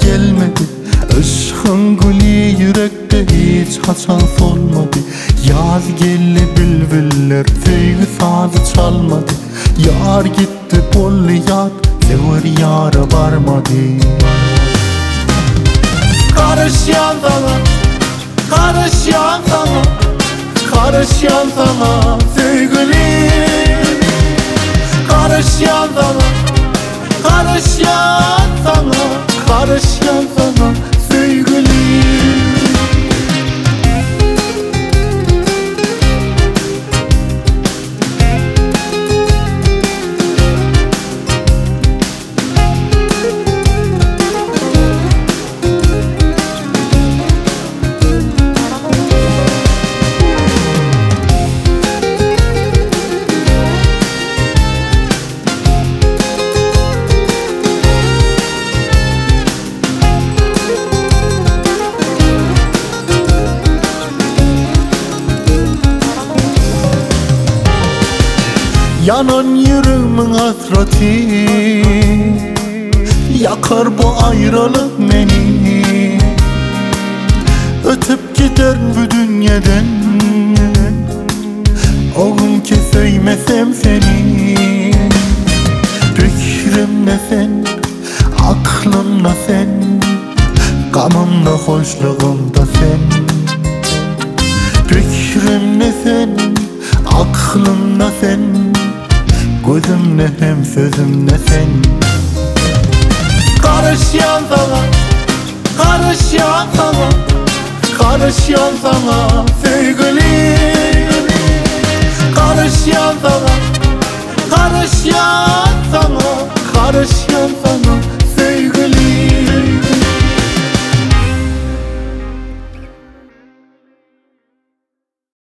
gelmedi. Aşkın gülü yürekte hiç haçan solmadı. Yaz geldi bülbüller söygü sazı çalmadı. Yar gitti bollu yar sever yara varmadı. Karışyan sana, karışyan sana, karışyan sana sevgilim. Karışyan sana, karışyan sana, karışyan sana sevgilim. Yanan yüreğimin hasreti, yakar bu ayrılık beni. Ötüp gider bu dünyadan, o gün ki sevmesem seni. Fikrimde sen, aklımda sen, gamımda hoşluğumda sen. Fikrimde sen, aklımda sen, gözümde hem sözümde sen. Karışyan sana, karışyan sana, karışyan sana sevgilim. Karışyan sana, karışyan sana, karışyan